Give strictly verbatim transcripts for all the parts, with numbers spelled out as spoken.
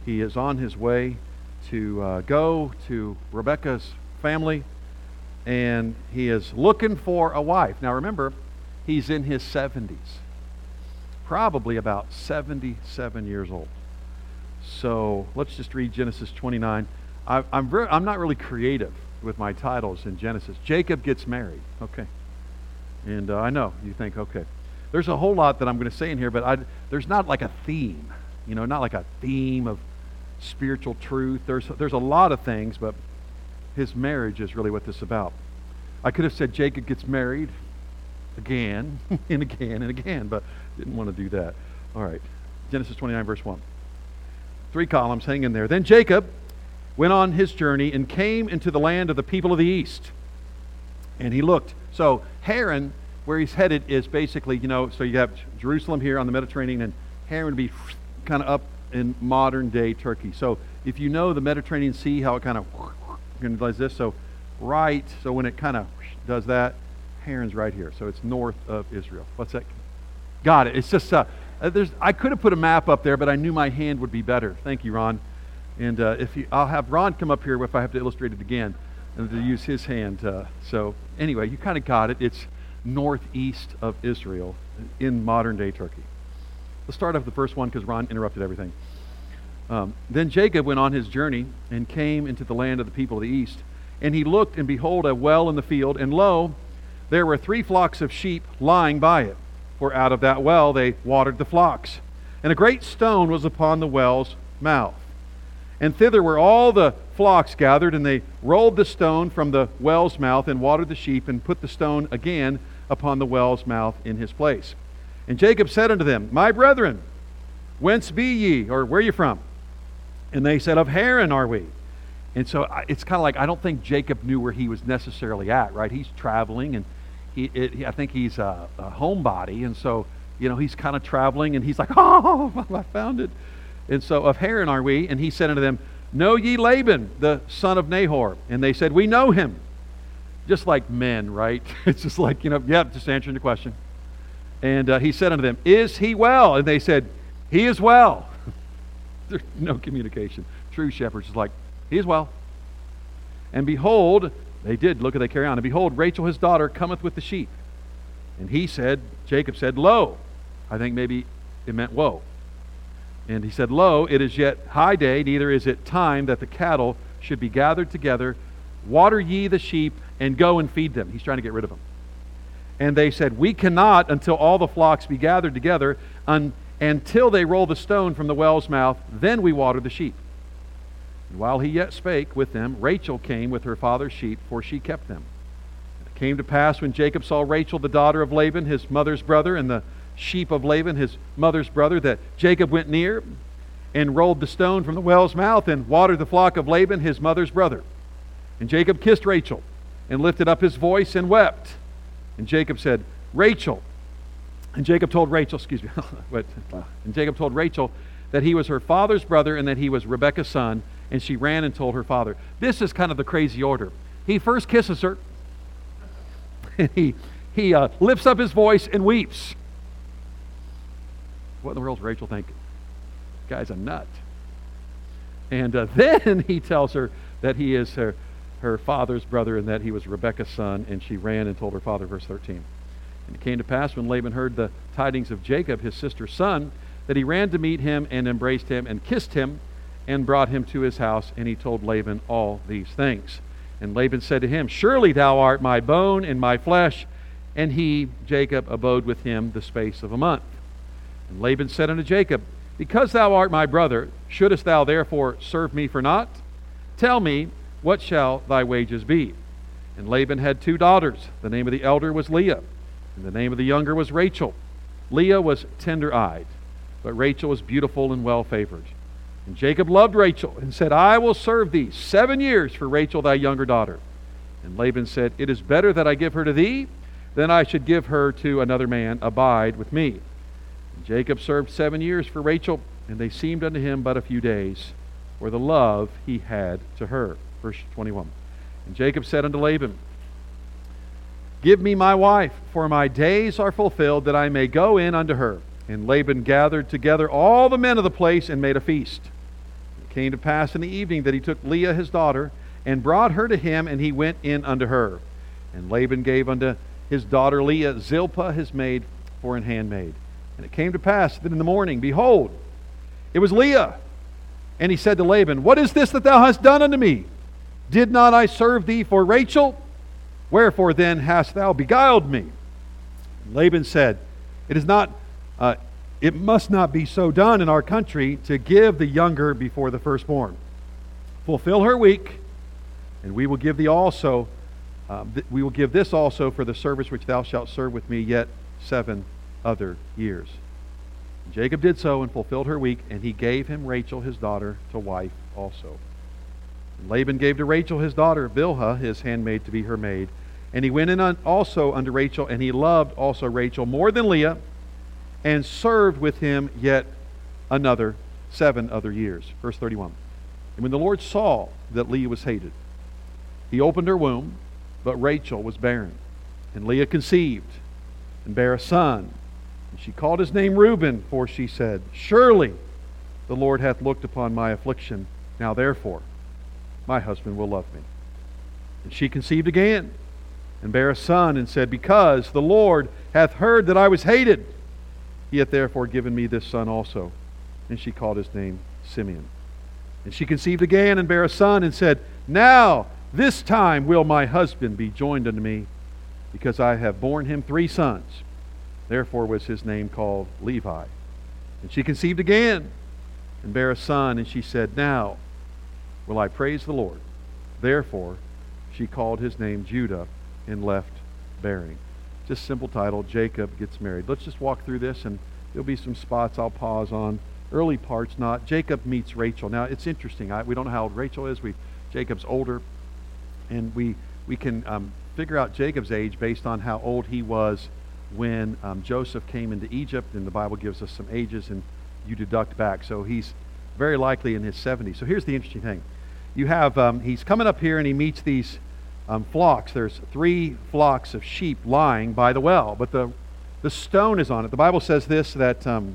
he is on his way to uh, go to Rebekah's family, and he is looking for a wife. Now remember, he's in his seventies, probably about seventy-seven years old. So let's just read Genesis twenty-nine. I, I'm very, I'm not really creative with my titles in Genesis. Jacob gets married. Okay. And uh, I know, you think, okay. There's a whole lot that I'm going to say in here, but I, there's not like a theme. You know, not like a theme of spiritual truth. There's, there's a lot of things, but his marriage is really what this is about. I could have said Jacob gets married again and again and again, but didn't want to do that. All right. Genesis twenty-nine, verse one. Three columns, hang in there. Then Jacob went on his journey and came into the land of the people of the east. And he looked. So Haran, where he's headed, is basically, you know, so you have Jerusalem here on the Mediterranean, and Haran would be kind of up in modern day Turkey. So if you know the Mediterranean Sea, how it kind of does this, so right, so when it kind of does that, Haran's right here. So it's north of Israel. What's that? Got it. It's just, uh, there's, I could have put a map up there, but I knew my hand would be better. Thank you, Ron. And uh, if you, I'll have Ron come up here if I have to illustrate it again, and to use his hand. Uh, so anyway, you kind of got it. It's northeast of Israel in modern day Turkey. Let's start off the first one because Ron interrupted everything. Um, then Jacob went on his journey and came into the land of the people of the east. And he looked, and behold, a well in the field, and lo, there were three flocks of sheep lying by it. For out of that well they watered the flocks. And a great stone was upon the well's mouth. And thither were all the flocks gathered, and they rolled the stone from the well's mouth, and watered the sheep, and put the stone again upon the well's mouth in his place. And Jacob said unto them, My brethren, whence be ye? Or where are you from? And they said, Of Haran are we. And so it's kind of like, I don't think Jacob knew where he was necessarily at, right? He's traveling, and he, it, I think he's a, a homebody, and so, you know, he's kind of traveling, and he's like, oh, I found it. And so, of Haran are we? And he said unto them, Know ye Laban, the son of Nahor? And they said, We know him. Just like men, right? It's just like, you know, yeah, just answering the question. And uh, he said unto them, Is he well? And they said, He is well. There's no communication. True shepherds is like, He is well. And behold, they did, look at they carry on. And behold, Rachel his daughter cometh with the sheep. And he said, Jacob said, Lo. I think maybe it meant woe. And he said, Lo, it is yet high day, neither is it time that the cattle should be gathered together. Water ye the sheep, and go and feed them. He's trying to get rid of them. And they said, We cannot until all the flocks be gathered together, un- until they roll the stone from the well's mouth, then we water the sheep. And while he yet spake with them, Rachel came with her father's sheep, for she kept them. And it came to pass, when Jacob saw Rachel, the daughter of Laban, his mother's brother, and the sheep of Laban, his mother's brother, that Jacob went near and rolled the stone from the well's mouth and watered the flock of Laban, his mother's brother. And Jacob kissed Rachel and lifted up his voice and wept. And Jacob said, Rachel. And Jacob told Rachel, excuse me, and Jacob told Rachel that he was her father's brother and that he was Rebekah's son. And she ran and told her father. This is kind of the crazy order. He first kisses her. And he, he uh, lifts up his voice and weeps. What in the world is Rachel thinking? This guy's a nut. And uh, then he tells her that he is her, her father's brother and that he was Rebekah's son. And she ran and told her father, verse thirteen. And it came to pass when Laban heard the tidings of Jacob, his sister's son, that he ran to meet him and embraced him and kissed him and brought him to his house. And he told Laban all these things. And Laban said to him, Surely thou art my bone and my flesh. And he, Jacob, abode with him the space of a month. And Laban said unto Jacob, Because thou art my brother, shouldest thou therefore serve me for naught? Tell me, what shall thy wages be? And Laban had two daughters. The name of the elder was Leah, and the name of the younger was Rachel. Leah was tender-eyed, but Rachel was beautiful and well-favored. And Jacob loved Rachel, and said, I will serve thee seven years for Rachel thy younger daughter. And Laban said, It is better that I give her to thee, than I should give her to another man. Abide with me. And Jacob served seven years for Rachel, and they seemed unto him but a few days, for the love he had to her. Verse twenty-one. And Jacob said unto Laban, Give me my wife, for my days are fulfilled, that I may go in unto her. And Laban gathered together all the men of the place and made a feast. came to pass in the evening that he took Leah his daughter, and brought her to him, and he went in unto her. And Laban gave unto his daughter Leah Zilpah his maid for an handmaid. And it came to pass that in the morning, behold, it was Leah. And he said to Laban, What is this that thou hast done unto me? Did not I serve thee for Rachel? Wherefore then hast thou beguiled me? And Laban said, It is not, uh, it must not be so done in our country to give the younger before the firstborn. Fulfill her week, and we will give thee also, uh, th- we will give this also for the service which thou shalt serve with me yet seven other years. And Jacob did so and fulfilled her week, and he gave him Rachel his daughter to wife also. And Laban gave to Rachel his daughter Bilhah his handmaid to be her maid. And he went in un- also unto Rachel, and he loved also Rachel more than Leah, and served with him yet another seven other years. Verse thirty-one. And when the Lord saw that Leah was hated, he opened her womb, but Rachel was barren. And Leah conceived and bare a son. And she called his name Reuben, for she said, Surely the Lord hath looked upon my affliction. Now therefore my husband will love me. And she conceived again, and bare a son, and said, Because the Lord hath heard that I was hated, he hath therefore given me this son also. And she called his name Simeon. And she conceived again, and bare a son, and said, Now this time will my husband be joined unto me, because I have borne him three sons. Therefore was his name called Levi. And she conceived again, and bare a son, and she said, Now will I praise the Lord. Therefore she called his name Judah, and left bearing. Just simple title, Jacob gets married. Let's just walk through this, and there'll be some spots I'll pause on. Early parts not. Jacob meets Rachel. Now it's interesting. I, we don't know how old Rachel is. We Jacob's older, and we we can um, figure out Jacob's age based on how old he was when um, Joseph came into Egypt, and the Bible gives us some ages, and you deduct back. So he's very likely in his seventies. So here's the interesting thing. You have, um, he's coming up here, and he meets these um, flocks. There's three flocks of sheep lying by the well, but the, the stone is on it. The Bible says this, that um,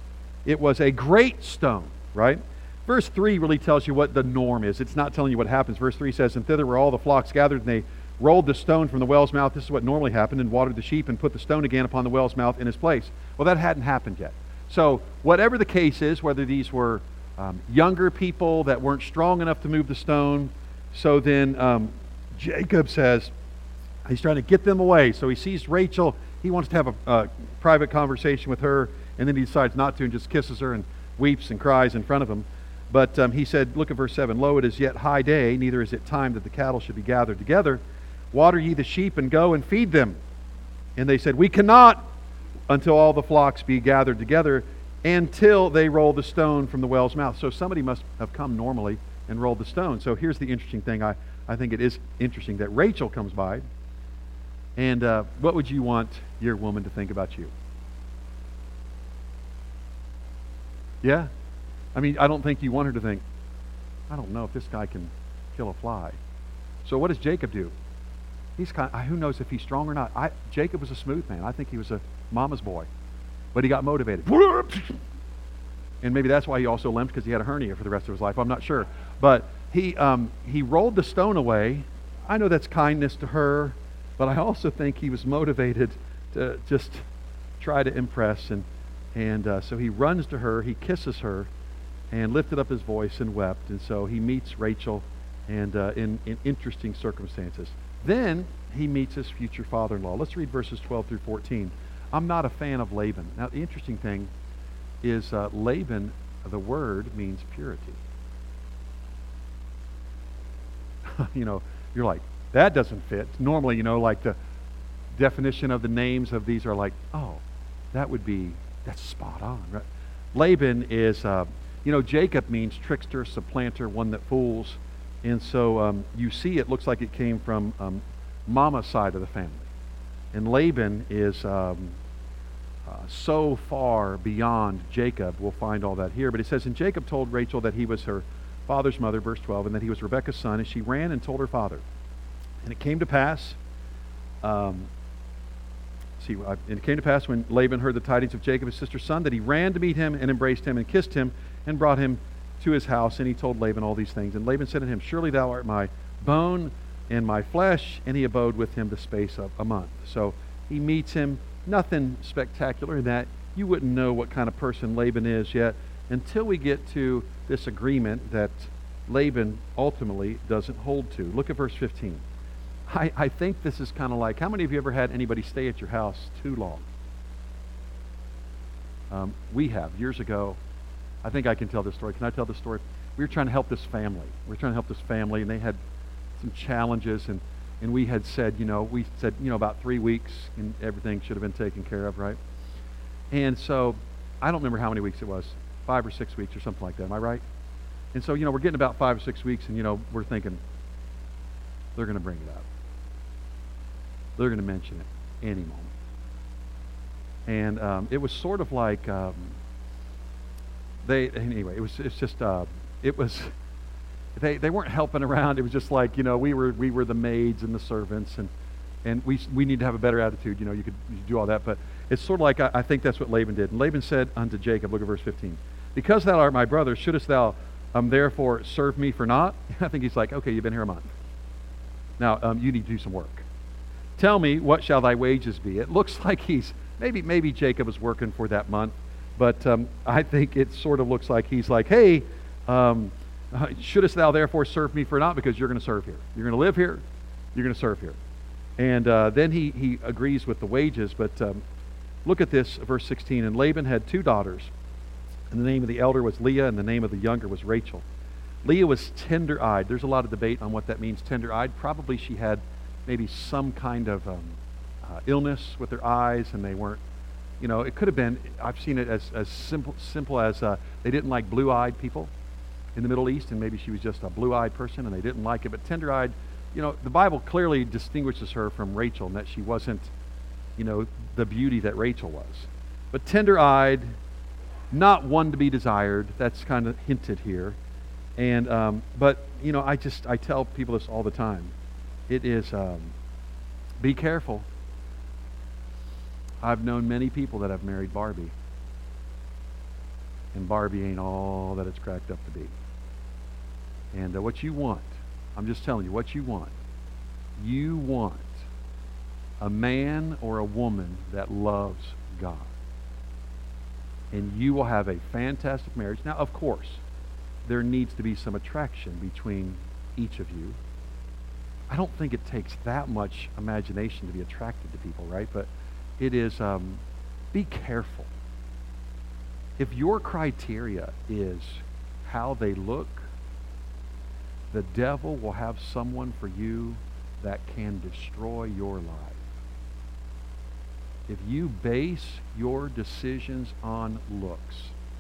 it was a great stone, right? Verse three really tells you what the norm is. It's not telling you what happens. Verse three says, And thither were all the flocks gathered, and they rolled the stone from the well's mouth. This is what normally happened, and watered the sheep, and put the stone again upon the well's mouth in its place. Well, that hadn't happened yet. So whatever the case is, whether these were um, younger people that weren't strong enough to move the stone, so then um, Jacob says, he's trying to get them away. So he sees Rachel. He wants to have a, a private conversation with her, and then he decides not to and just kisses her and weeps and cries in front of him. But um, he said, look at verse seven, Lo, it is yet high day, neither is it time that the cattle should be gathered together. Water ye the sheep, and go and feed them. And they said, We cannot until all the flocks be gathered together, until they roll the stone from the well's mouth. So somebody must have come normally and rolled the stone. So here's the interesting thing. I, I think it is interesting that Rachel comes by. And uh, what would you want your woman to think about you? Yeah? I mean, I don't think you want her to think, I don't know if this guy can kill a fly. So what does Jacob do? He's kind of, who knows if he's strong or not. I, Jacob was a smooth man. I think he was a mama's boy. But he got motivated. And maybe that's why he also limped, because he had a hernia for the rest of his life. I'm not sure. But he um, he rolled the stone away. I know that's kindness to her, but I also think he was motivated to just try to impress. And, and uh, so he runs to her, he kisses her, and lifted up his voice and wept. And so he meets Rachel and uh, in, in interesting circumstances. Then he meets his future father-in-law. Let's read verses twelve through fourteen. I'm not a fan of Laban. Now, the interesting thing is uh, Laban, the word means purity. You know, you're like, that doesn't fit. Normally, you know, like the definition of the names of these are like, oh, that would be, that's spot on, right? Laban is, uh, you know, Jacob means trickster, supplanter, one that fools. And so um, you see it looks like it came from um, Mama's side of the family. And Laban is um, uh, so far beyond Jacob. We'll find all that here. But it says, And Jacob told Rachel that he was her father's mother, verse twelve, and that he was Rebekah's son. And she ran and told her father. And it came to pass, um, see, and it came to pass when Laban heard the tidings of Jacob, his sister's son, that he ran to meet him and embraced him and kissed him and brought him to his house, and he told Laban all these things. And Laban said to him, surely thou art my bone and my flesh, and he abode with him the space of a month. So he meets him. Nothing spectacular in that. You wouldn't know what kind of person Laban is yet until we get to this agreement that Laban ultimately doesn't hold to. Look at verse fifteen. I, I think this is kind of like, how many of you ever had anybody stay at your house too long? Um, we have, years ago. I think I can tell this story. Can I tell this story? We were trying to help this family. We were trying to help this family, and they had some challenges, and, and we had said, you know, we said, you know, about three weeks, and everything should have been taken care of, right? And so, I don't remember how many weeks it was, five or six weeks or something like that. Am I right? And so, you know, we're getting about five or six weeks, and, you know, we're thinking, they're going to bring it up. They're going to mention it any moment. And um, it was sort of like, um, they, anyway, it was, it's just, uh, it was, they, they weren't helping around. It was just like, you know, we were, we were the maids and the servants, and, and we, we need to have a better attitude. You know, you could, you could do all that, but it's sort of like, I, I think that's what Laban did. And Laban said unto Jacob, look at verse fifteen, because thou art my brother, shouldest thou um, therefore serve me for naught? I think he's like, okay, you've been here a month. Now, um, you need to do some work. Tell me, what shall thy wages be? It looks like he's, maybe maybe Jacob is working for that month, but um, I think it sort of looks like he's like, hey, um, shouldest thou therefore serve me for naught? Because you're going to serve here. You're going to live here. You're going to serve here. And uh, then he, he agrees with the wages, but um, look at this, verse sixteen. And Laban had two daughters, and the name of the elder was Leah, and the name of the younger was Rachel. Leah was tender-eyed. There's a lot of debate on what that means, tender-eyed. Probably she had maybe some kind of um, uh, illness with her eyes, and they weren't, you know, it could have been, I've seen it as, as simple simple as uh, they didn't like blue-eyed people in the Middle East, and maybe she was just a blue-eyed person, and they didn't like it. But tender-eyed, you know, the Bible clearly distinguishes her from Rachel, and that she wasn't, you know, the beauty that Rachel was. But tender-eyed, not one to be desired, that's kind of hinted here. And, um, but, you know, I just, I tell people this all the time. It is, um, be careful. I've known many people that have married Barbie. And Barbie ain't all that it's cracked up to be. And uh, what you want, I'm just telling you, what you want, you want a man or a woman that loves God. And you will have a fantastic marriage. Now, of course, there needs to be some attraction between each of you. I don't think it takes that much imagination to be attracted to people, right? But it is, um, be careful. If your criteria is how they look, the devil will have someone for you that can destroy your life. If you base your decisions on looks.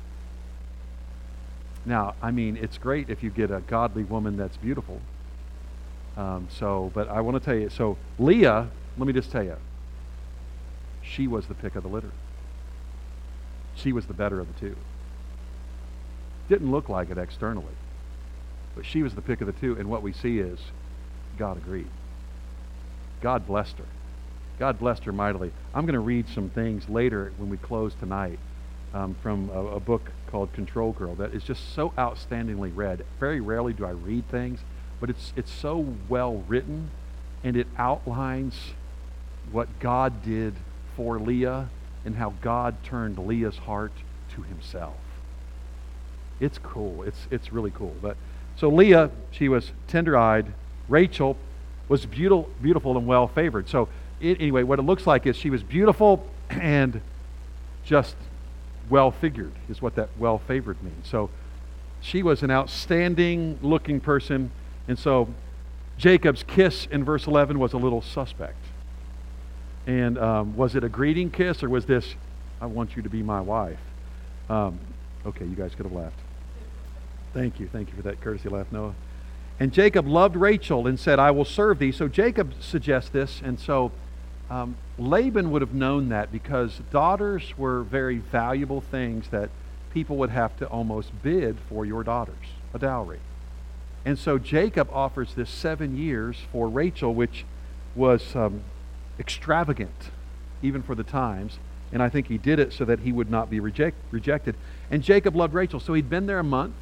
Now, I mean, it's great if you get a godly woman that's beautiful. Um, so, but I want to tell you, so Leah, let me just tell you, she was the pick of the litter. She was the better of the two. Didn't look like it externally, but she was the pick of the two, and what we see is God agreed. God blessed her. God blessed her mightily. I'm going to read some things later when we close tonight um, from a, a book called Control Girl that is just so outstandingly read. Very rarely do I read things, but it's it's so well written, and it outlines what God did for Leah and how God turned Leah's heart to himself. It's cool. It's it's really cool. But so Leah, she was tender-eyed. Rachel was beautiful, beautiful and well-favored. So it, anyway, what it looks like is she was beautiful and just well-figured is what that well-favored means. So she was an outstanding looking person. And so Jacob's kiss in verse eleven was a little suspect. And um, was it a greeting kiss, or was this, I want you to be my wife? Um, okay, you guys could have laughed. Thank you. Thank you for that courtesy laugh, Noah. And Jacob loved Rachel and said, I will serve thee. So Jacob suggests this, and so um, Laban would have known that because daughters were very valuable things that people would have to almost bid for your daughters, a dowry. And so Jacob offers this seven years for Rachel, which was um, extravagant, even for the times. And I think he did it so that he would not be reject, rejected. And Jacob loved Rachel. So he'd been there a month.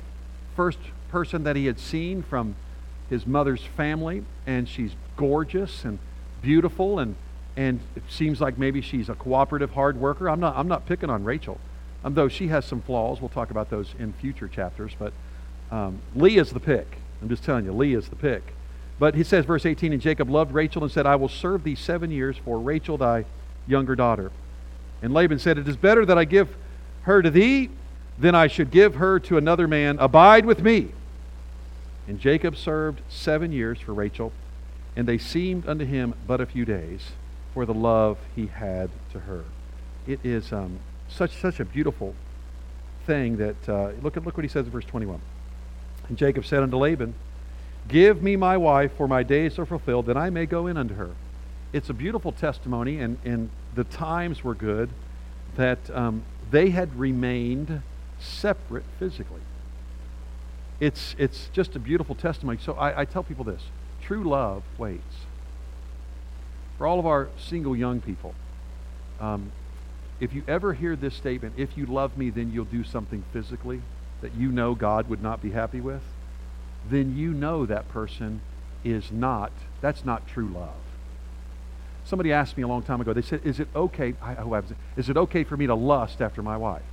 first person that he had seen from his mother's family, and she's gorgeous and beautiful, and and it seems like maybe she's a cooperative hard worker. I'm not I'm not picking on Rachel, um, though she has some flaws. We'll talk about those in future chapters. But um, Leah's the pick. I'm just telling you, Leah's the pick. But he says, verse eighteen, and Jacob loved Rachel and said, I will serve thee seven years for Rachel thy younger daughter. And Laban said, it is better that I give her to thee than I should give her to another man. Abide with me. And Jacob served seven years for Rachel, and they seemed unto him but a few days for the love he had to her. It is um, such such a beautiful thing that, uh, look at look what he says in verse twenty-one. And Jacob said unto Laban, give me my wife, for my days are fulfilled, that I may go in unto her. It's a beautiful testimony, and, and the times were good, that um, they had remained separate physically. It's it's just a beautiful testimony. So I, I tell people this: true love waits. For all of our single young people, um, if you ever hear this statement, if you love me, then you'll do something physically that you know God would not be happy with, then you know that person is not, that's not true love. Somebody asked me a long time ago, they said, is it okay, I, oh, I was, is it okay for me to lust after my wife?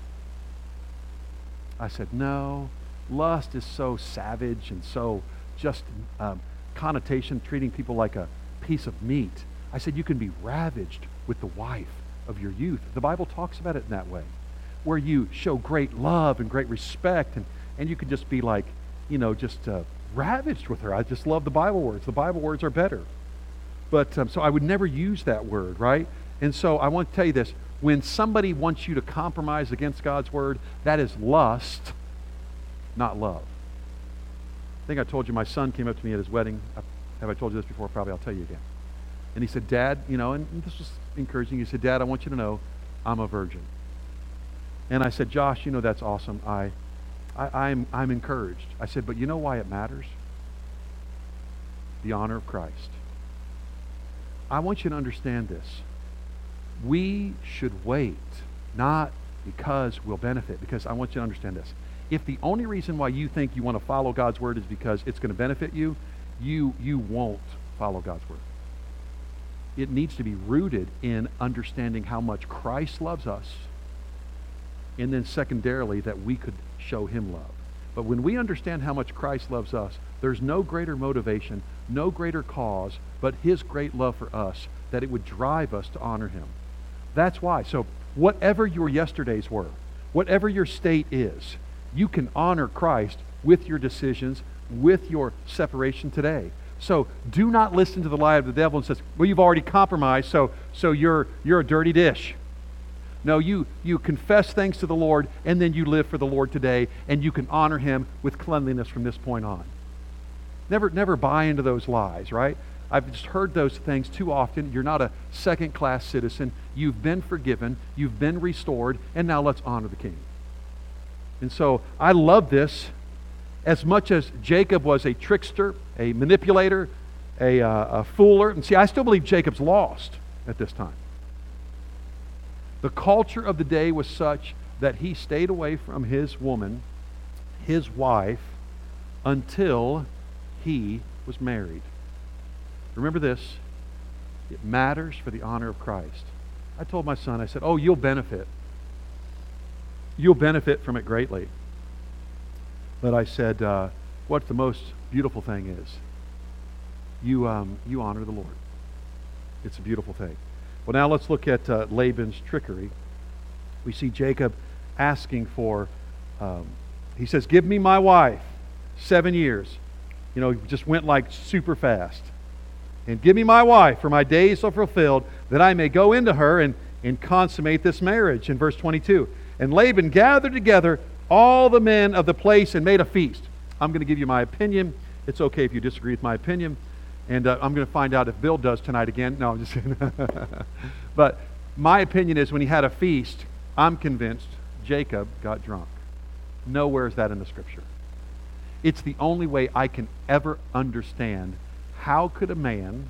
I said, no. Lust is so savage and so just um, connotation, treating people like a piece of meat. I said, you can be ravaged with the wife of your youth. The Bible talks about it in that way, where you show great love and great respect, and, and you can just be like, you know, just uh, ravaged with her. I just love the Bible words. The Bible words are better. But um, so I would never use that word, right? And so I want to tell you this. When somebody wants you to compromise against God's word, that is lust, not love. I think I told you my son came up to me at his wedding. Have I told you this before? Probably. I'll tell you again. And he said, Dad, you know, and this was encouraging. He said, Dad, I want you to know I'm a virgin. And I said, Josh, you know, that's awesome. I, I, I'm, I'm encouraged. I said, but you know why it matters? The honor of Christ. I want you to understand this. We should wait, not because we'll benefit, because I want you to understand this. If the only reason why you think you want to follow God's word is because it's going to benefit you, you, you won't follow God's word. It needs to be rooted in understanding how much Christ loves us, and then secondarily that we could show him love. But when we understand how much Christ loves us, there's no greater motivation, no greater cause, but his great love for us, that it would drive us to honor him. That's why. So whatever your yesterdays were, whatever your state is, you can honor Christ with your decisions, with your separation today. So do not listen to the lie of the devil and says, well, you've already compromised, so so you're you're a dirty dish. No, you, you confess things to the Lord, and then you live for the Lord today, and you can honor him with cleanliness from this point on. Never, never buy into those lies, right? I've just heard those things too often. You're not a second-class citizen. You've been forgiven. You've been restored, and now let's honor the King. And so I love this. As much as Jacob was a trickster, a manipulator, a, uh, a fooler, and see, I still believe Jacob's lost at this time. The culture of the day was such that he stayed away from his woman, his wife, until he was married. Remember this, it matters for the honor of Christ. I told my son, I said, oh, you'll benefit. You'll benefit from it greatly. But I said, uh, what the most beautiful thing is, you, um, you honor the Lord. It's a beautiful thing. Well, now let's look at uh, Laban's trickery. We see Jacob asking for, um, he says, give me my wife, seven years. You know, he just went like super fast. And give me my wife, for my days are fulfilled, that I may go into her and, and consummate this marriage. In verse twenty-two, and Laban gathered together all the men of the place and made a feast. I'm going to give you my opinion. It's okay if you disagree with my opinion. And uh, I'm going to find out if Bill does tonight again. No, I'm just kidding. But my opinion is when he had a feast, I'm convinced Jacob got drunk. Nowhere is that in the Scripture. It's the only way I can ever understand how could a man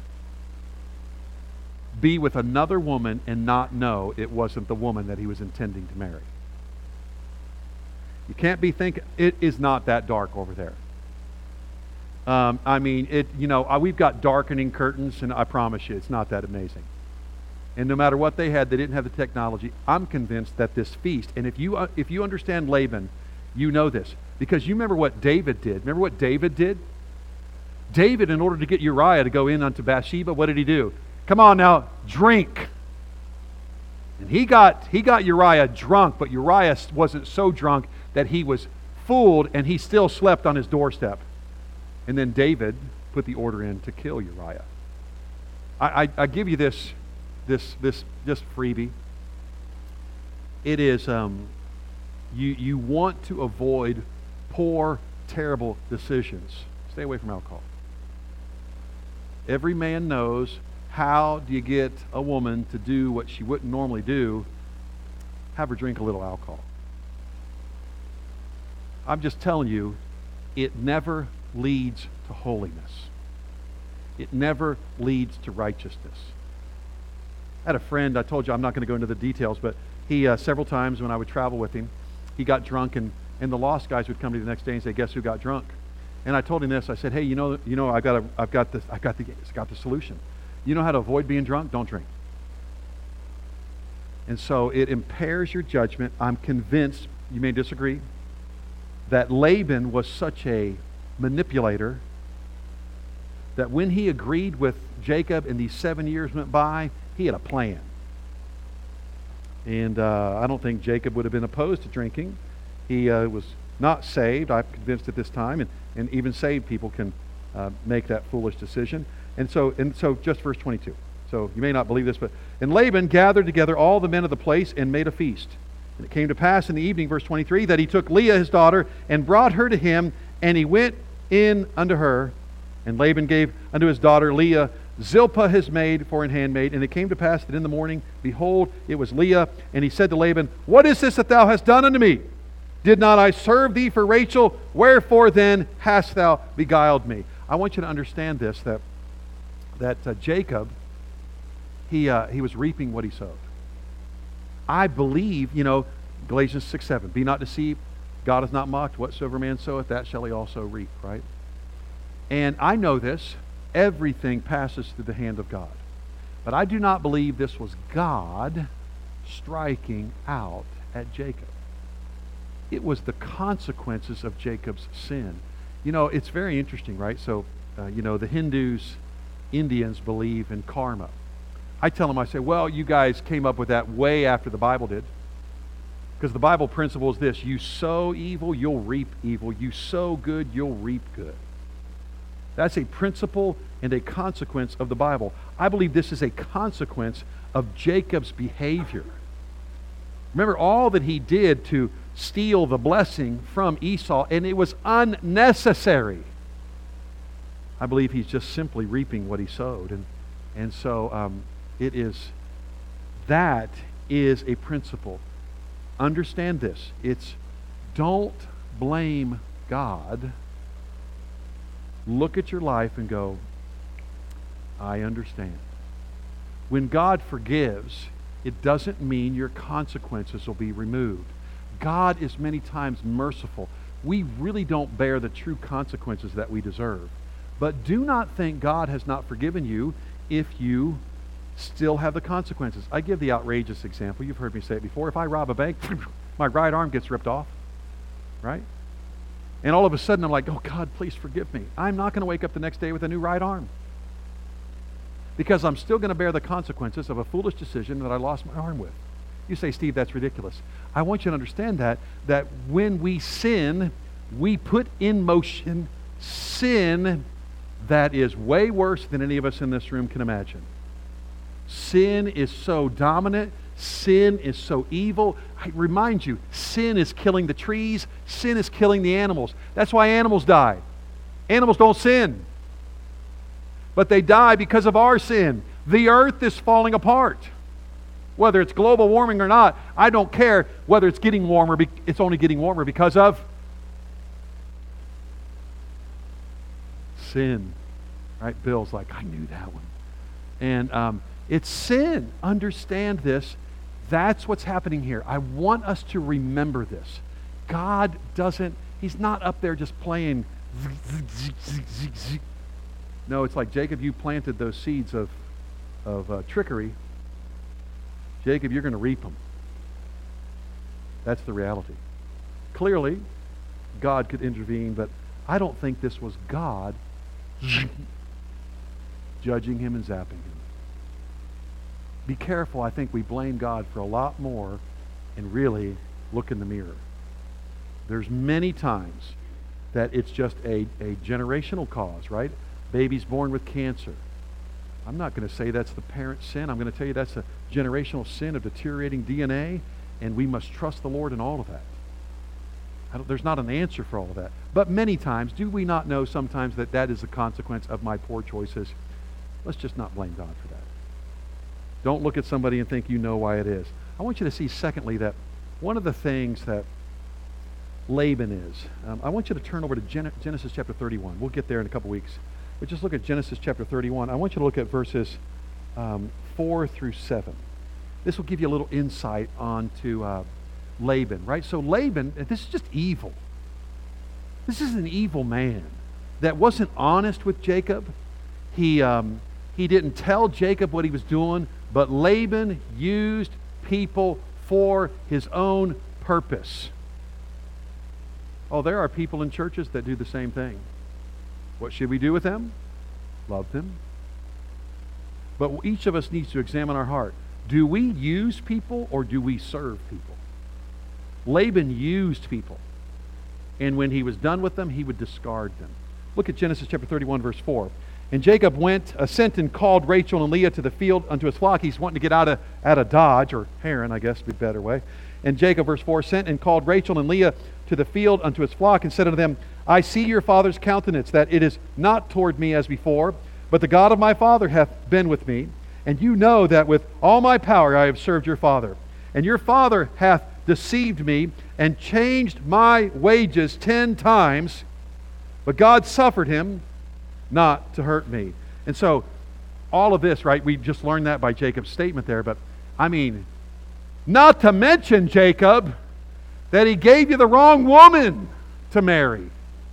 be with another woman and not know it wasn't the woman that he was intending to marry. You can't be thinking, it is not that dark over there. Um, I mean, it. You know, uh, we've got darkening curtains, and I promise you, it's not that amazing. And no matter what they had, they didn't have the technology. I'm convinced that this feast, and if you uh, if you understand Laban, you know this. Because you remember what David did. Remember what David did? David, in order to get Uriah to go in unto Bathsheba, what did he do? Come on now, drink. And he got he got Uriah drunk, but Uriah wasn't so drunk that he was fooled, and he still slept on his doorstep. And then David put the order in to kill Uriah. I, I, I give you this, this, this, just freebie. It is um, you you want to avoid poor, terrible decisions. Stay away from alcohol. Every man knows, how do you get a woman to do what she wouldn't normally do? Have her drink a little alcohol. I'm just telling you, it never leads to holiness. It never leads to righteousness. I had a friend, I told you I'm not going to go into the details, but he, uh, several times when I would travel with him, he got drunk, and, and the lost guys would come to me the next day and say, guess who got drunk? And I told him this. I said, hey, you know, you know, I've got, a, I've got this, I've got the, I've got the solution. You know how to avoid being drunk? Don't drink. And so it impairs your judgment. I'm convinced, you may disagree, that Laban was such a manipulator that when he agreed with Jacob and these seven years went by, he had a plan. And uh, I don't think Jacob would have been opposed to drinking. He uh, was not saved, I'm convinced at this time, and, and even saved people can uh, make that foolish decision. And so, and so just verse twenty-two. So you may not believe this, but and Laban gathered together all the men of the place and made a feast. And it came to pass in the evening, verse twenty-three, that he took Leah his daughter and brought her to him, and he went in unto her. And Laban gave unto his daughter Leah Zilpah his maid for an handmaid. And it came to pass that in the morning, behold, it was Leah. And he said to Laban, what is this that thou hast done unto me? Did not I serve thee for Rachel? Wherefore then hast thou beguiled me? I want you to understand this, that, that uh, Jacob, he, uh, he was reaping what he sowed. I believe, you know, Galatians six seven, be not deceived, God is not mocked, whatsoever man soweth, that shall he also reap, right? And I know this, everything passes through the hand of God. But I do not believe this was God striking out at Jacob. It was the consequences of Jacob's sin. You know, it's very interesting, right? So, uh, you know, the Hindus, Indians believe in karma. I tell them, I say, well, you guys came up with that way after the Bible did. Because the Bible principle is this, you sow evil, you'll reap evil. You sow good, you'll reap good. That's a principle and a consequence of the Bible. I believe this is a consequence of Jacob's behavior. Remember all that he did to steal the blessing from Esau, and it was unnecessary. I believe he's just simply reaping what he sowed. And, and so um, it is, that is a principle. Understand this. It's don't blame God. Look at your life and go, I understand. When God forgives, it doesn't mean your consequences will be removed. God is many times merciful. We really don't bear the true consequences that we deserve. But do not think God has not forgiven you if you still have the consequences. I give the outrageous example. You've heard me say it before. If I rob a bank, my right arm gets ripped off, right? And all of a sudden I'm like, oh God, please forgive me. I'm not going to wake up the next day with a new right arm. Because I'm still going to bear the consequences of a foolish decision that I lost my arm with. You say, Steve, that's ridiculous. I want you to understand that, that when we sin, we put in motion sin that is way worse than any of us in this room can imagine. Sin is so dominant. Sin is so evil. I remind you, sin is killing the trees. Sin is killing the animals. That's why animals die. Animals don't sin. But they die because of our sin. The earth is falling apart. Whether it's global warming or not, I don't care whether it's getting warmer. It's only getting warmer because of sin. Right? Bill's like, I knew that one. And um, it's sin. Understand this. That's what's happening here. I want us to remember this. God doesn't, he's not up there just playing. No, it's like, Jacob, you planted those seeds of, of uh, trickery. Jacob, you're going to reap them. That's the reality. Clearly, God could intervene, but I don't think this was God judging him and zapping him. Be careful. I think we blame God for a lot more and really look in the mirror. There's many times that it's just a, a generational cause, right? Babies born with cancer. I'm not going to say that's the parent's sin. I'm going to tell you that's a generational sin of deteriorating D N A, and we must trust the Lord in all of that. I don't, there's not an answer for all of that. But many times, do we not know sometimes that that is a consequence of my poor choices? Let's just not blame God for that. Don't look at somebody and think you know why it is. I want you to see, secondly, that one of the things that Laban is, um, I want you to turn over to Gen- Genesis chapter thirty-one. We'll get there in a couple weeks. But just look at Genesis chapter thirty-one. I want you to look at verses um, four through seven. This will give you a little insight onto uh, Laban, right? So Laban, this is just evil. This is an evil man that wasn't honest with Jacob. He, um, he didn't tell Jacob what he was doing, but Laban used people for his own purpose. Oh, there are people in churches that do the same thing. What should we do with them? Love them. But each of us needs to examine our heart. Do we use people or do we serve people? Laban used people. And when he was done with them, he would discard them. Look at Genesis chapter thirty-one, verse four. And Jacob went, uh, sent and called Rachel and Leah to the field unto his flock. He's wanting to get out of, out of Dodge, or Haran, I guess would be a better way. And Jacob, verse four, sent and called Rachel and Leah to the field unto his flock, and said unto them, I see your father's countenance, that it is not toward me as before, but the God of my father hath been with me. And you know that with all my power I have served your father. And your father hath deceived me, and changed my wages ten times, but God suffered him not to hurt me. And so, all of this, right, we just learned that by Jacob's statement there, but I mean, not to mention, Jacob, that he gave you the wrong woman to marry.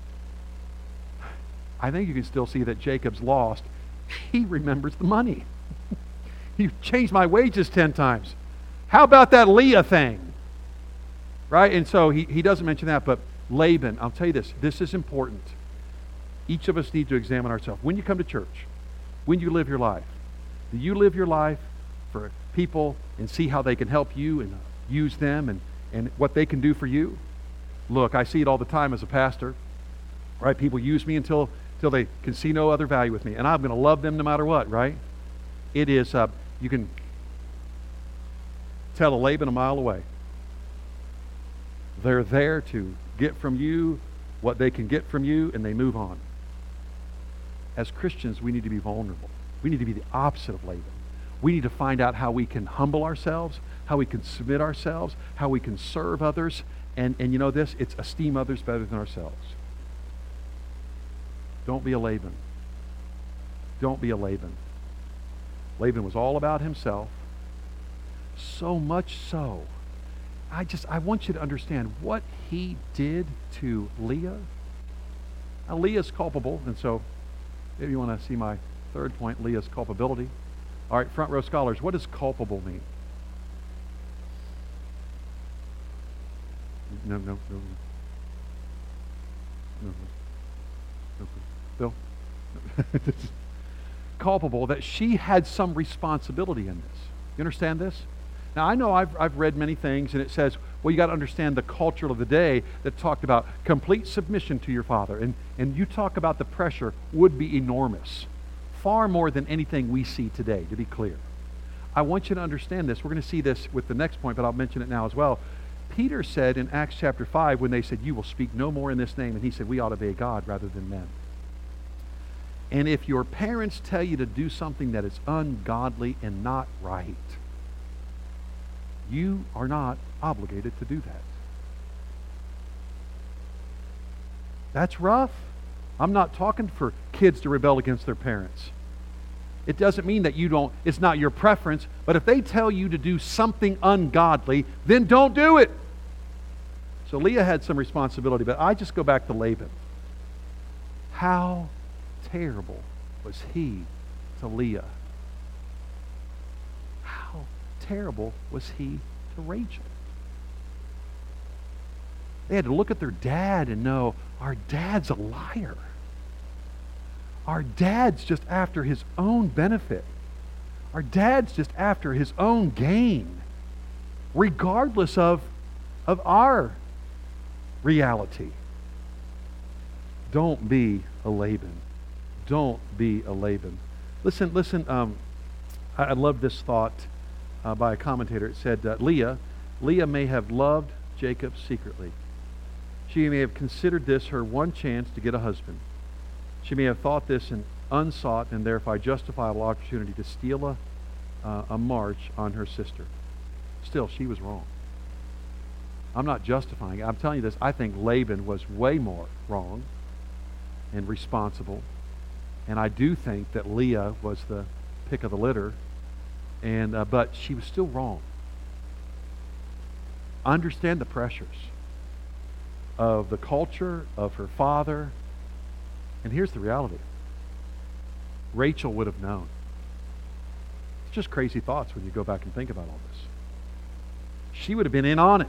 I think you can still see that Jacob's lost. He remembers the money. You changed my wages ten times. How about that Leah thing? Right? And so he, he doesn't mention that, but Laban, I'll tell you this, this is important. Each of us need to examine ourselves. When you come to church, when you live your life, do you live your life for people and see how they can help you and use them and, and what they can do for you? Look, I see it all the time as a pastor. Right? People use me until, until they can see no other value with me. And I'm going to love them no matter what, right? It is, uh, you can tell a Laban a mile away. They're there to get from you what they can get from you, and they move on. As Christians, we need to be vulnerable. We need to be the opposite of Laban. We need to find out how we can humble ourselves, how we can submit ourselves, how we can serve others, and, and you know this, it's esteem others better than ourselves. Don't be a Laban. Don't be a Laban. Laban was all about himself, so much so. I just, I want you to understand what he did to Leah. Now, Leah's culpable, and so maybe you want to see my third point, Leah's culpability. All right, front row scholars, what does culpable mean? No, no, no. No, no. Bill? Culpable, that she had some responsibility in this. You understand this? Now, I know I've, I've read many things, and it says, well, you got to understand the culture of the day that talked about complete submission to your father. And, and you talk about the pressure would be enormous. Far more than anything we see today, to be clear. I want you to understand this. We're going to see this with the next point, but I'll mention it now as well. Peter said in Acts chapter five, when they said, you will speak no more in this name, and he said, we ought to obey God rather than men. And if your parents tell you to do something that is ungodly and not right, you are not obligated to do that. That's rough. I'm not talking for kids to rebel against their parents. It doesn't mean that you don't, it's not your preference, but if they tell you to do something ungodly, then don't do it. So Leah had some responsibility, but I just go back to Laban. How terrible was he to Leah? How terrible was he to Rachel? They had to look at their dad and know, our dad's a liar. Our dad's just after his own benefit. Our dad's just after his own gain, regardless of, of our reality. Don't be a Laban. Don't be a Laban. Listen, listen, um, I, I love this thought uh, by a commentator. It said, uh, Leah, Leah may have loved Jacob secretly. She may have considered this her one chance to get a husband. She may have thought this an unsought and therefore justifiable opportunity to steal a, uh, a march on her sister. Still, she was wrong. I'm not justifying it. I'm telling you this. I think Laban was way more wrong and responsible. And I do think that Leah was the pick of the litter. And uh, but she was still wrong. Understand the pressures of the culture, of her father. And here's the reality. Rachel would have known. It's just crazy thoughts when you go back and think about all this. She would have been in on it.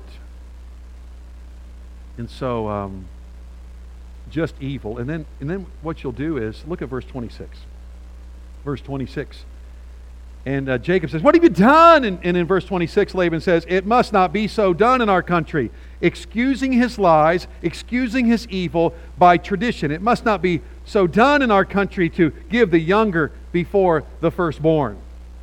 And so, um, just evil. And then, and then what you'll do is, look at verse twenty-six. Verse twenty-six. And uh, Jacob says, what have you done? And, and in verse twenty-six, Laban says, it must not be so done in our country. Excusing his lies, excusing his evil by tradition. It must not be so done in our country to give the younger before the firstborn.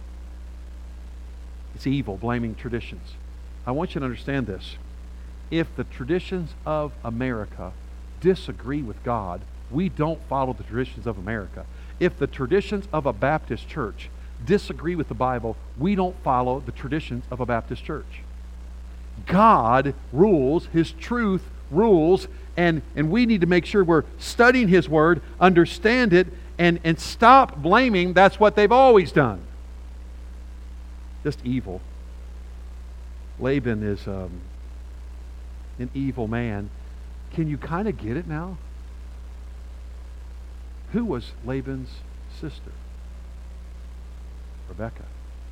It's evil, blaming traditions. I want you to understand this. If the traditions of America disagree with God, we don't follow the traditions of America. If the traditions of a Baptist church disagree with the Bible, we don't follow the traditions of a Baptist church. God rules, His truth rules, and, and we need to make sure we're studying His Word, understand it, and, and stop blaming. That's what they've always done. Just evil. Laban is um, an evil man. Can you kind of get it now? Who was Laban's sister? Rebekah.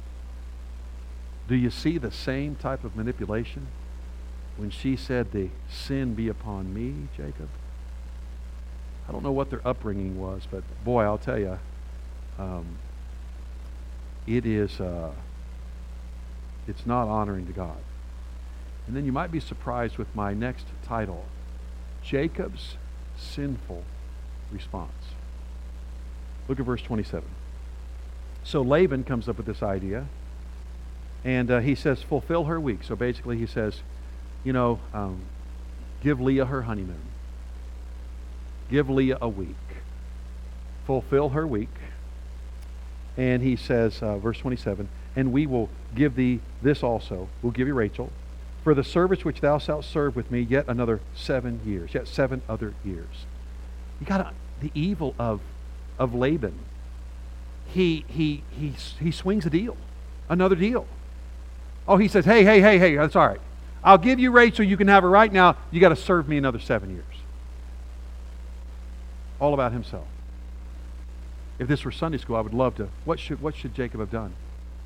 Do you see the same type of manipulation when she said, the sin be upon me, Jacob? I don't know what their upbringing was, but boy, I'll tell you, um, it is, uh, it's not honoring to God. And then you might be surprised with my next title, Jacob's Sinful Response. Look at verse twenty-seven. So Laban comes up with this idea, and uh, he says, fulfill her week. So basically he says, you know, um, give Leah her honeymoon. Give Leah a week. Fulfill her week. And he says, uh, verse twenty-seven, and we will give thee this also. We'll give you Rachel. For the service which thou shalt serve with me yet another seven years. Yet seven other years. You got the evil of, of Laban. He, he, he, he swings a deal. Another deal. Oh, he says, hey, hey, hey, hey, that's all right. I'll give you Rachel. You can have her right now. You got to serve me another seven years. All about himself. If this were Sunday school, I would love to. What should, what should Jacob have done?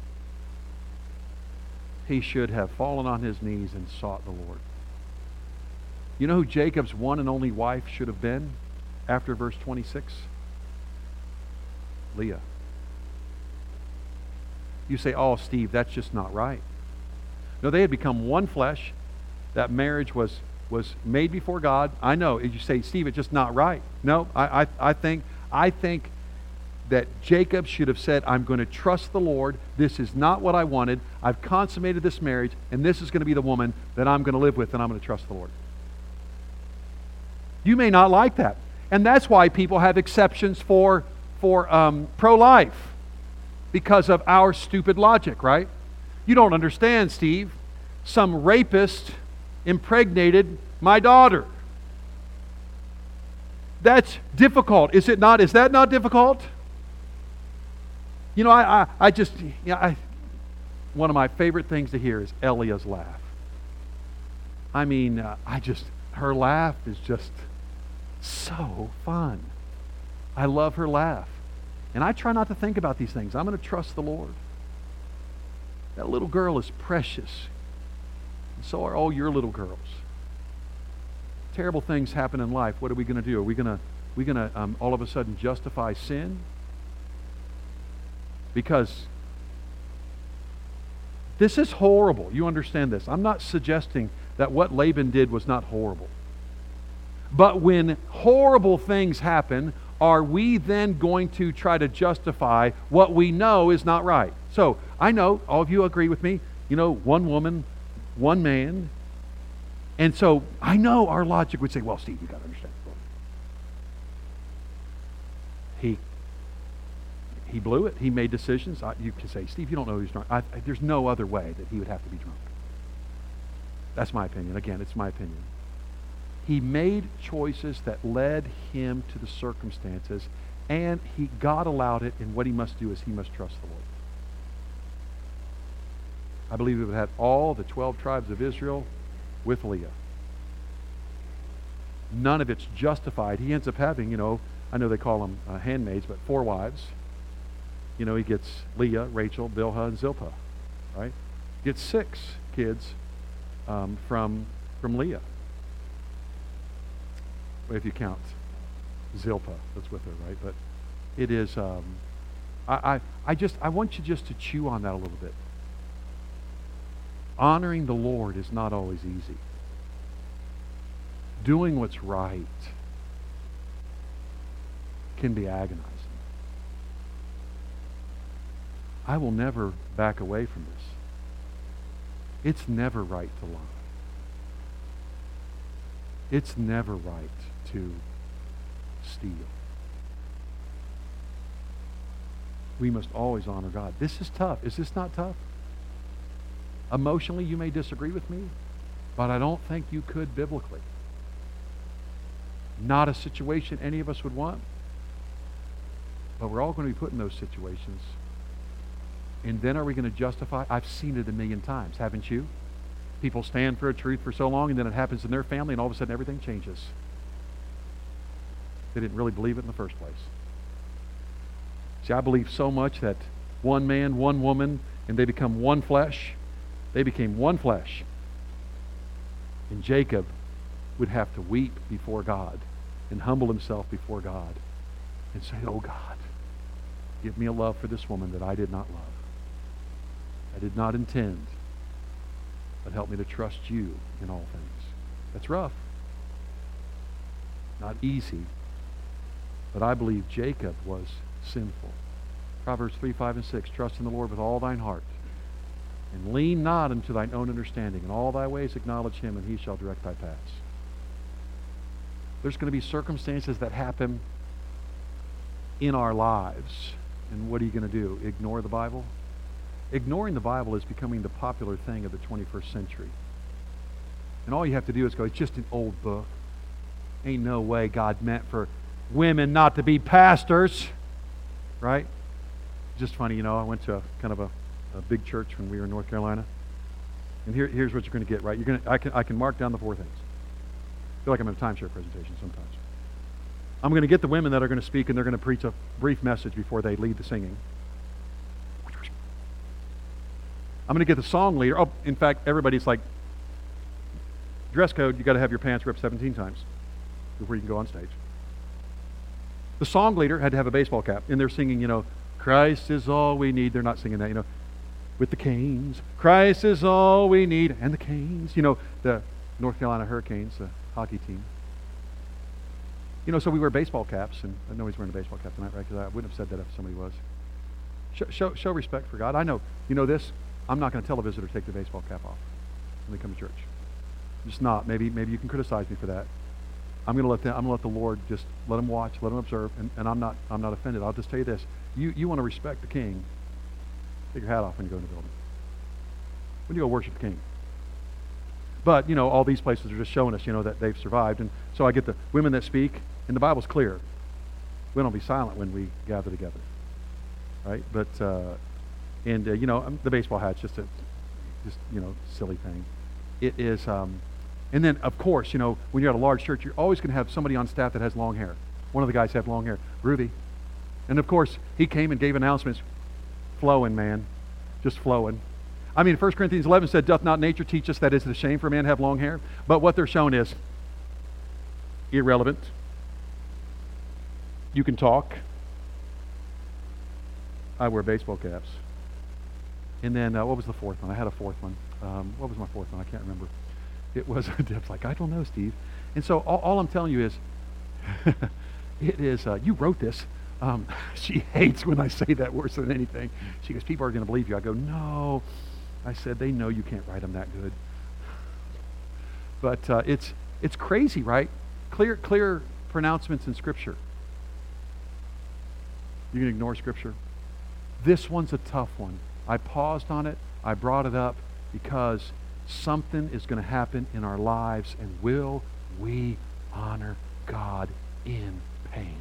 He should have fallen on his knees and sought the Lord. You know who Jacob's one and only wife should have been after verse twenty-six? Leah. You say, oh, Steve, that's just not right. No, they had become one flesh. That marriage was, was made before God. I know. You say, Steve, it's just not right. No, I, I, I think, I think that Jacob should have said, I'm going to trust the Lord. This is not what I wanted. I've consummated this marriage, and this is going to be the woman that I'm going to live with, and I'm going to trust the Lord. You may not like that. And that's why people have exceptions for, for um, pro-life. Because of our stupid logic, right? You don't understand, Steve. Some rapist impregnated my daughter. That's difficult, is it not? Is that not difficult? You know, I, I, I just, you know, I, one of my favorite things to hear is Elia's laugh. I mean, uh, I just, her laugh is just so fun. I love her laugh. And I try not to think about these things. I'm going to trust the Lord. That little girl is precious. And so are all your little girls. Terrible things happen in life. What are we going to do? Are we going to we going to um, all of a sudden justify sin? Because this is horrible. You understand this. I'm not suggesting that what Laban did was not horrible. But when horrible things happen, are we then going to try to justify what we know is not right? So, I know all of you agree with me. You know, one woman, one man. And so, I know our logic would say, well, Steve, you got to understand. He he blew it. He made decisions. I, you can say, Steve, you don't know who's drunk. I, I, there's no other way that he would have to be drunk. That's my opinion. Again, it's my opinion. He made choices that led him to the circumstances, and he God allowed it, and what he must do is he must trust the Lord. I believe it would have all the twelve tribes of Israel with Leah. None of it's justified. He ends up having, you know, I know they call them uh, handmaids, but four wives. You know, he gets Leah, Rachel, Bilhah, and Zilpah, right? Gets six kids um, from from Leah. If you count Zilpah, that's with her, right? But it is, um, I, I, I just, I want you just to chew on that a little bit. Honoring the Lord is not always easy. Doing what's right can be agonizing. I will never back away from this. It's never right to lie. It's never right to steal. We must always honor God. This is tough. Is this not tough? Emotionally, you may disagree with me, but I don't think you could biblically. Not a situation any of us would want, but we're all going to be put in those situations. And then are we going to justify? I've seen it a million times, haven't you? People stand for a truth for so long, and then it happens in their family, and all of a sudden everything changes. They didn't really believe it in the first place. See, I believe so much that one man, one woman, and they become one flesh. They became one flesh. And Jacob would have to weep before God and humble himself before God and say, oh God, give me a love for this woman that I did not love. I did not intend. But help me to trust you in all things. That's rough. Not easy. But I believe Jacob was sinful. Proverbs three, five, and six. Trust in the Lord with all thine heart. And lean not unto thine own understanding. In all thy ways acknowledge him, and he shall direct thy paths. There's going to be circumstances that happen in our lives. And what are you going to do? Ignore the Bible? Ignoring the Bible is becoming the popular thing of the twenty-first century. And all you have to do is go, it's just an old book. Ain't no way God meant for women not to be pastors. Right? Just funny, you know, I went to a, kind of a, a big church when we were in North Carolina. And here, here's what you're going to get, right? You're going to, I can, I can mark down the four things. I feel like I'm in a timeshare presentation sometimes. I'm going to get the women that are going to speak, and they're going to preach a brief message before they lead the singing. I'm going to get the song leader. Oh, in fact, everybody's like, dress code, you got to have your pants ripped seventeen times before you can go on stage. The song leader had to have a baseball cap, and they're singing, you know, Christ is all we need. They're not singing that, you know, with the Canes. Christ is all we need, and the Canes. You know, the North Carolina Hurricanes, the hockey team. You know, so we wear baseball caps, and I know he's wearing a baseball cap tonight, right? Because I wouldn't have said that if somebody was. Show, show, show respect for God. I know, you know this, I'm not going to tell a visitor to take their baseball cap off when they come to church. I'm just not. Maybe maybe you can criticize me for that. I'm going to let them, I'm going to let the Lord just let them watch, let them observe, and, and I'm not I'm not offended. I'll just tell you this: you you want to respect the King, take your hat off when you go in the building. When you go worship the King. But you know, all these places are just showing us, you know, that they've survived, and so I get the women that speak, and the Bible's clear. We don't be silent when we gather together, right? But uh, and uh, you know, the baseball hat's just a just you know silly thing. It is. Um, And then, of course, you know, when you're at a large church, you're always going to have somebody on staff that has long hair. One of the guys have long hair. Groovy. And of course, he came and gave announcements. Flowing, man. Just flowing. I mean, First Corinthians eleven said, doth not nature teach us that it's a shame for a man to have long hair? But what they're showing is irrelevant. You can talk. I wear baseball caps. And then, uh, what was the fourth one? I had a fourth one. Um, what was my fourth one? I can't remember. It was, Deb's like, I don't know, Steve. And so all, all I'm telling you is, it is, uh, you wrote this. Um, she hates when I say that worse than anything. She goes, people are going to believe you. I go, no. I said, they know you can't write them that good. But uh, it's it's crazy, right? Clear, clear pronouncements in Scripture. You can ignore Scripture. This one's a tough one. I paused on it. I brought it up because something is going to happen in our lives, and will we honor God in pain?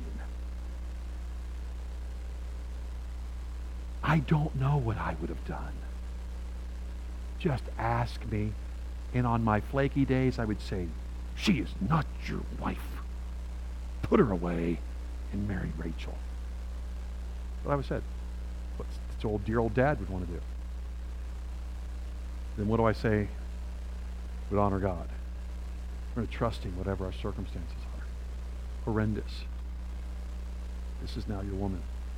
I don't know what I would have done. Just ask me, and on my flaky days I would say, she is not your wife. Put her away and marry Rachel. What I would have said. What this old dear old dad would want to do. Then what do I say would honor God? We're going to trust Him whatever our circumstances are. Horrendous. This is now your woman.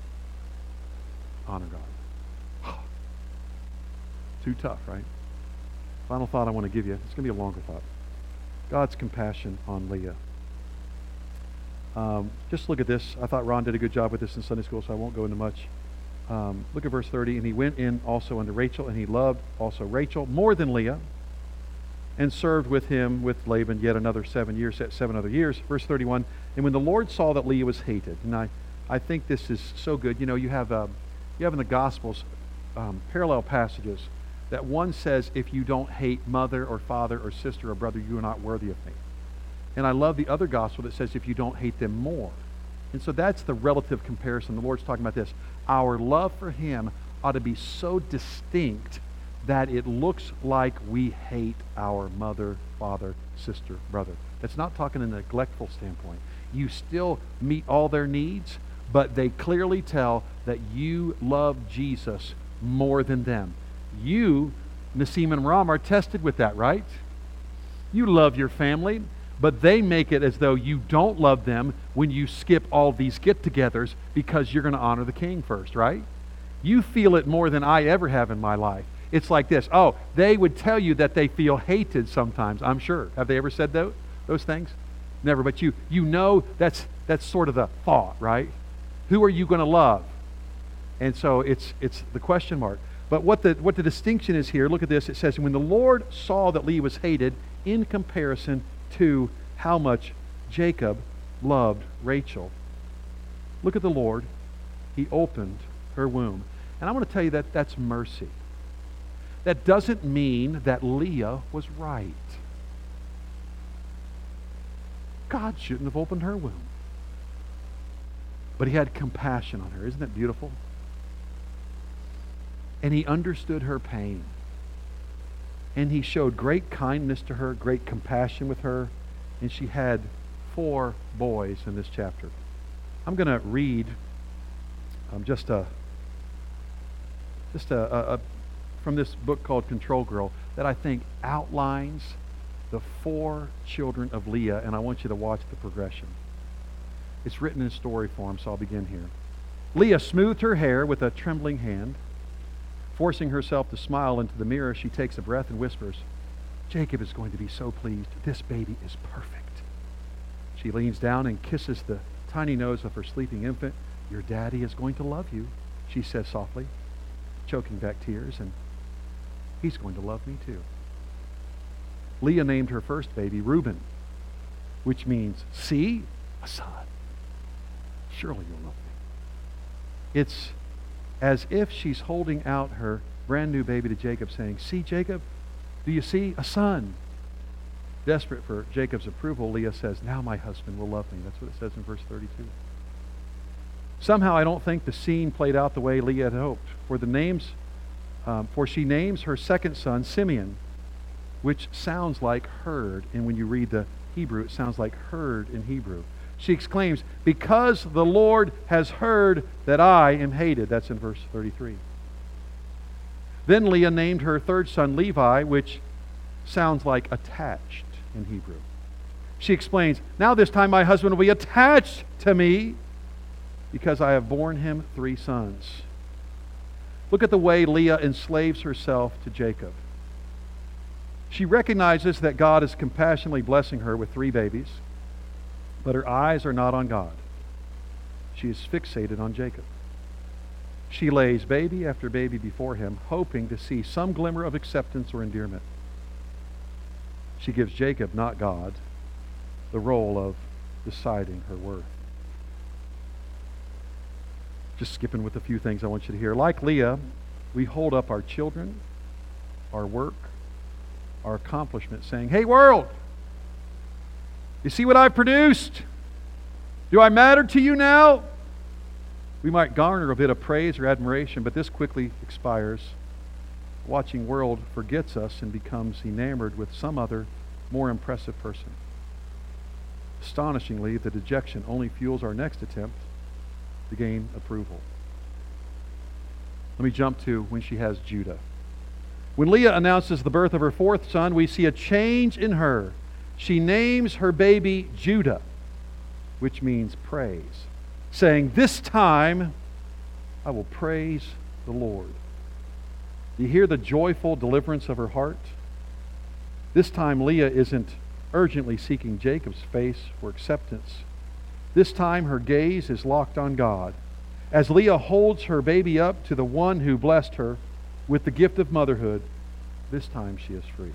Honor God. Too tough, right? Final thought I want to give you. It's going to be a longer thought. God's compassion on Leah. Um, just look at this. I thought Ron did a good job with this in Sunday school, so I won't go into much. Um, look at verse thirty. And he went in also unto Rachel, and he loved also Rachel more than Leah, and served with him with Laban yet another seven years, seven other years. Verse thirty-one. And when the Lord saw that Leah was hated, and I, I think this is so good. You know, you have uh, you have in the Gospels um, parallel passages that one says, if you don't hate mother or father or sister or brother, you are not worthy of me. And I love the other gospel that says, if you don't hate them more. And so that's the relative comparison. The Lord's talking about this. Our love for Him ought to be so distinct that it looks like we hate our mother, father, sister, brother. That's not talking in a neglectful standpoint. You still meet all their needs, but they clearly tell that you love Jesus more than them. You, Nasim and Ram, are tested with that, right? You love your family, but they make it as though you don't love them when you skip all these get-togethers because you're going to honor the King first, right? You feel it more than I ever have in my life. It's like this. Oh, they would tell you that they feel hated sometimes, I'm sure. Have they ever said those, those things? Never, but you you know that's that's sort of the thought, right? Who are you going to love? And so it's it's the question mark. But what the what the distinction is here, look at this. It says, when the Lord saw that Leah was hated in comparison to how much Jacob loved Rachel. Look at the Lord. He opened her womb. And I want to tell you that that's mercy. That doesn't mean that Leah was right. God shouldn't have opened her womb. But He had compassion on her. Isn't that beautiful? And He understood her pain. And He showed great kindness to her, great compassion with her. And she had four boys in this chapter. I'm going to read um, just a just a, a, a from this book called Control Girl that I think outlines the four children of Leah, and I want you to watch the progression. It's written in story form, so I'll begin here. Leah smoothed her hair with a trembling hand. Forcing herself to smile into the mirror, she takes a breath and whispers, Jacob is going to be so pleased. This baby is perfect. She leans down and kisses the tiny nose of her sleeping infant. Your daddy is going to love you, she says softly, choking back tears, and he's going to love me too. Leah named her first baby Reuben, which means, see, a son. Surely you'll love me. It's as if she's holding out her brand new baby to Jacob, saying, see, Jacob, do you see a son? Desperate for Jacob's approval, Leah says, now my husband will love me. That's what it says in verse thirty-two. Somehow I don't think the scene played out the way Leah had hoped. For the names, um, for she names her second son Simeon. which sounds like heard. And when you read the Hebrew, it sounds like heard in Hebrew. She exclaims, because the Lord has heard that I am hated. That's in verse thirty-three. Then Leah named her third son Levi, which sounds like attached in Hebrew. She explains, now this time my husband will be attached to me because I have borne him three sons. Look at the way Leah enslaves herself to Jacob. She recognizes that God is compassionately blessing her with three babies, but her eyes are not on God. She is fixated on Jacob. She lays baby after baby before him, hoping to see some glimmer of acceptance or endearment. She gives Jacob, not God, the role of deciding her worth. Just skipping with a few things I want you to hear. Like Leah, we hold up our children, our work, our accomplishments, saying, hey world, you see what I've produced? Do I matter to you now? We might garner a bit of praise or admiration, but this quickly expires. Watching world forgets us and becomes enamored with some other, more impressive person. Astonishingly, the dejection only fuels our next attempt to gain approval. Let me jump to when she has Judah. When Leah announces the birth of her fourth son, we see a change in her. She names her baby Judah, which means praise, saying, this time I will praise the Lord. Do you hear the joyful deliverance of her heart? This time Leah isn't urgently seeking Jacob's face for acceptance. This time her gaze is locked on God. As Leah holds her baby up to the one who blessed her with the gift of motherhood, this time she is free.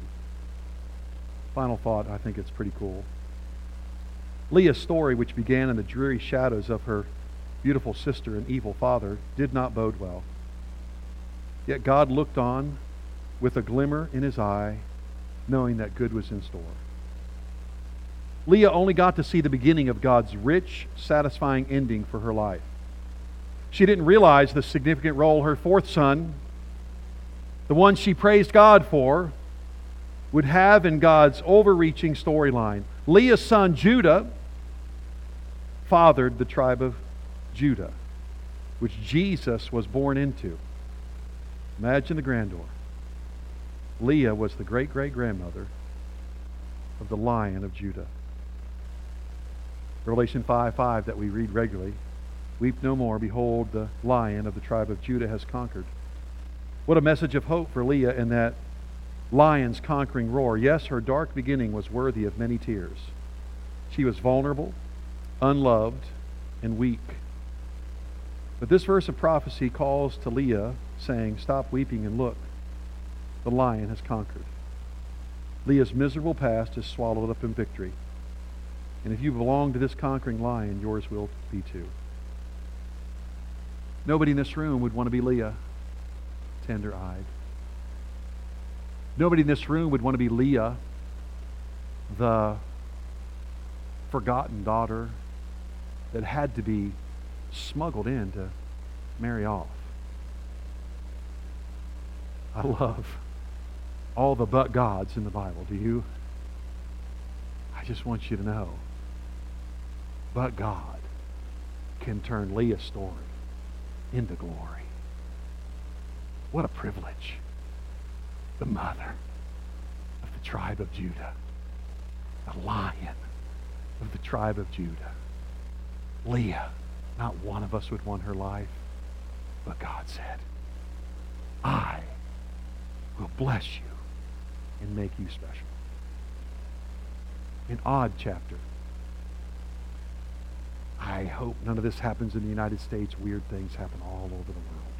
Final thought, I think it's pretty cool. Leah's story, which began in the dreary shadows of her beautiful sister and evil father, did not bode well. Yet God looked on with a glimmer in his eye, knowing that good was in store. Leah only got to see the beginning of God's rich, satisfying ending for her life. She didn't realize the significant role her fourth son, the one she praised God for, would have in God's overreaching storyline. Leah's son Judah fathered the tribe of Judah, which Jesus was born into. Imagine the grandeur. Leah was the great-great-grandmother of the Lion of Judah. Revelation five five that we read regularly. Weep no more. Behold, the Lion of the tribe of Judah has conquered. What a message of hope for Leah in that lion's conquering roar. Yes, her dark beginning was worthy of many tears. She was vulnerable, unloved, and weak. But this verse of prophecy calls to Leah, saying, stop weeping and look. The lion has conquered. Leah's miserable past is swallowed up in victory. And if you belong to this conquering lion, yours will be too. Nobody in this room would want to be Leah, tender-eyed. Nobody in this room would want to be Leah, the forgotten daughter that had to be smuggled in to marry off. I love all the but gods in the Bible. Do you? I just want you to know, but God can turn Leah's story into glory. What a privilege. The mother of the tribe of Judah, the lion of the tribe of Judah. Leah, not one of us would want her life, but God said, I will bless you and make you special. An odd chapter. I hope none of this happens in the United States. Weird things happen all over the world.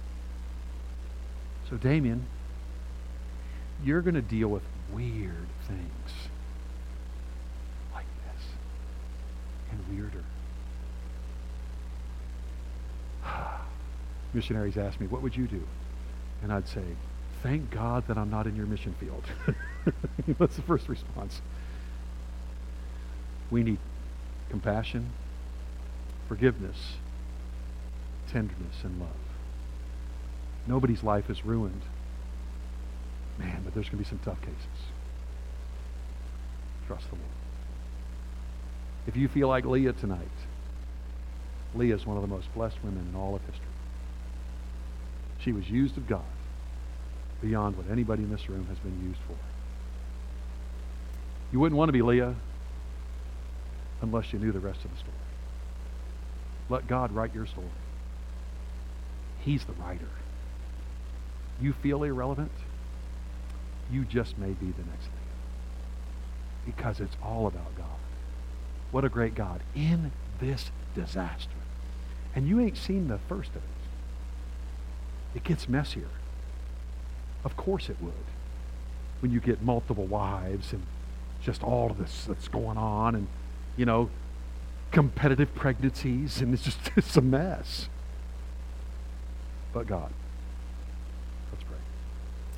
So Damien, you're going to deal with weird things like this and weirder. Missionaries ask me, what would you do? And I'd say, thank God that I'm not in your mission field. That's the first response. We need compassion, forgiveness, tenderness, and love. Nobody's life is ruined. Man, but there's going to be some tough cases. Trust the Lord. If you feel like Leah tonight, Leah is one of the most blessed women in all of history. She was used of God beyond what anybody in this room has been used for. You wouldn't want to be Leah unless you knew the rest of the story. Let God write your story. He's the writer. You feel irrelevant? You just may be the next Leah. Because it's all about God. What a great God in this disaster. And you ain't seen the first of it. It gets messier. Of course it would. When you get multiple wives and just all of this that's going on and, you know, competitive pregnancies, and it's just it's a mess. But God.